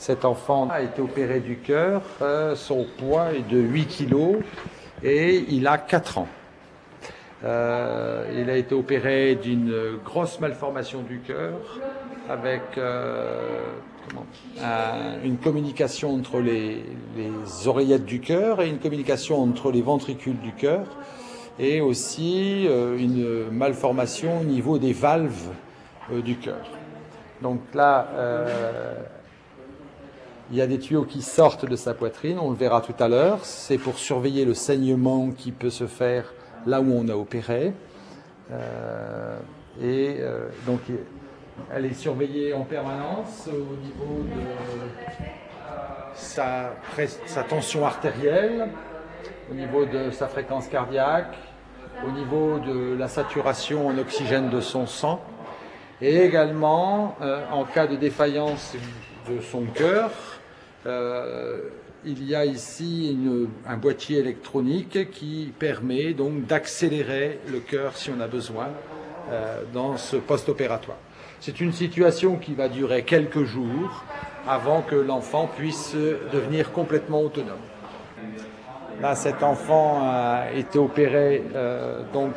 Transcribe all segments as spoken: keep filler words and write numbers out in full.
Cet enfant a été opéré du cœur, euh, son poids est de huit kilos et il a quatre ans. Euh, il a été opéré d'une grosse malformation du cœur avec euh, comment, un, une communication entre les, les oreillettes du cœur et une communication entre les ventricules du cœur et aussi euh, une malformation au niveau des valves euh, du cœur. Donc là, euh, il y a des tuyaux qui sortent de sa poitrine, on le verra tout à l'heure. C'est pour surveiller le saignement qui peut se faire là où on a opéré. Euh, et euh, donc, elle est surveillée en permanence au niveau de sa, sa tension artérielle, au niveau de sa fréquence cardiaque, au niveau de la saturation en oxygène de son sang, et également, euh, en cas de défaillance de son cœur, euh, il y a ici une, un boîtier électronique qui permet donc d'accélérer le cœur si on a besoin euh, dans ce post-opératoire. C'est une situation qui va durer quelques jours avant que l'enfant puisse devenir complètement autonome. Là, cet enfant a été opéré euh, donc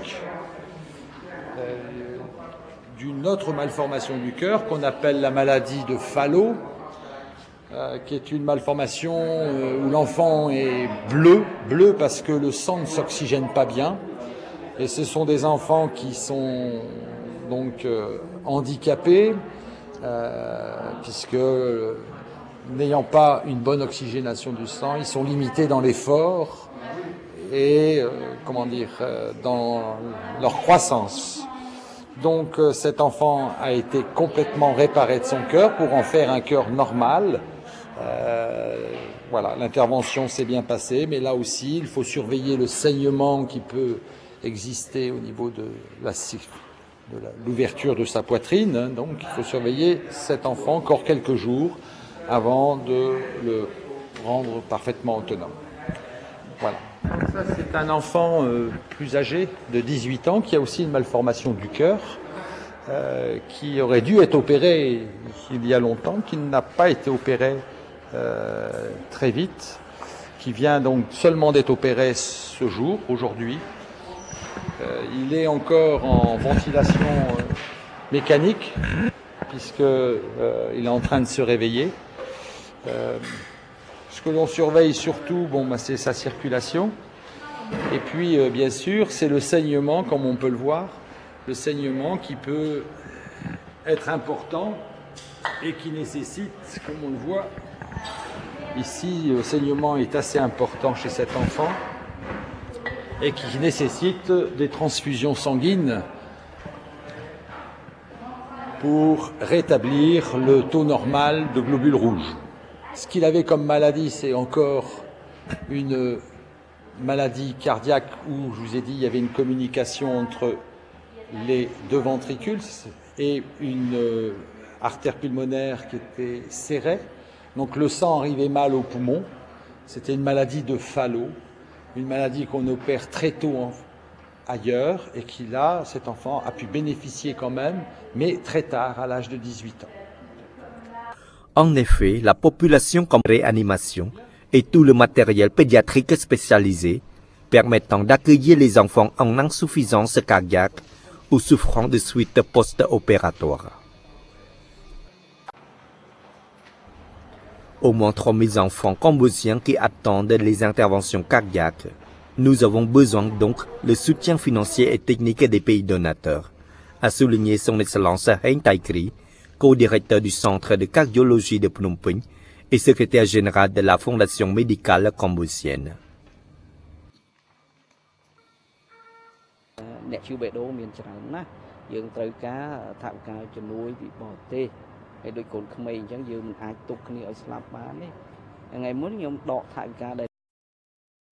euh, d'une autre malformation du cœur qu'on appelle la maladie de Fallot, euh, qui est une malformation euh, où l'enfant est bleu, bleu parce que le sang ne s'oxygène pas bien. Et ce sont des enfants qui sont donc euh, handicapés, euh, puisque euh, n'ayant pas une bonne oxygénation du sang, ils sont limités dans l'effort et euh, comment dire euh, dans leur croissance. Donc euh, cet enfant a été complètement réparé de son cœur pour en faire un cœur normal. Euh, voilà, l'intervention s'est bien passée, mais là aussi, il faut surveiller le saignement qui peut exister au niveau de la de l'ouverture de sa poitrine. Donc il faut surveiller cet enfant encore quelques jours avant de le rendre parfaitement autonome. Voilà. Donc ça, c'est un enfant euh, plus âgé, de dix-huit ans, qui a aussi une malformation du cœur, euh, qui aurait dû être opéré il y a longtemps, qui n'a pas été opéré euh, très vite, qui vient donc seulement d'être opéré ce jour, aujourd'hui. Euh, il est encore en ventilation euh, mécanique, puisqu'il euh, est en train de se réveiller. Euh, ce que l'on surveille surtout, bon, bah, c'est sa circulation. Et puis, euh, bien sûr, c'est le saignement, comme on peut le voir, le saignement qui peut être important et qui nécessite, comme on le voit, ici, le saignement est assez important chez cet enfant et qui nécessite des transfusions sanguines pour rétablir le taux normal de globules rouges. Ce qu'il avait comme maladie, c'est encore une maladie cardiaque où, je vous ai dit, il y avait une communication entre les deux ventricules et une artère pulmonaire qui était serrée. Donc le sang arrivait mal aux poumons. C'était une maladie de Fallot, une maladie qu'on opère très tôt en, ailleurs et qui, là, cet enfant a pu bénéficier quand même, mais très tard, à l'âge de dix-huit ans. En effet, la population comme réanimation et tout le matériel pédiatrique spécialisé permettant d'accueillir les enfants en insuffisance cardiaque ou souffrant de suites post-opératoires. Au moins trois mille enfants cambodgiens qui attendent les interventions cardiaques. Nous avons besoin donc le soutien financier et technique des pays donateurs, a souligné son Excellence Hein Taikri, co-directeur du Centre de cardiologie de Phnom Penh et secrétaire général de la Fondation médicale cambodgienne. អ្នកជួបបេដូមានច្រើនណាស់យើងត្រូវការថវិកាជំនួយពីបរទេសហើយដូចកូនក្មេងអញ្ចឹងយើងមិនអាចទុកគ្នាឲ្យស្លាប់បានទេថ្ងៃមុនខ្ញុំដកថវិកាដែល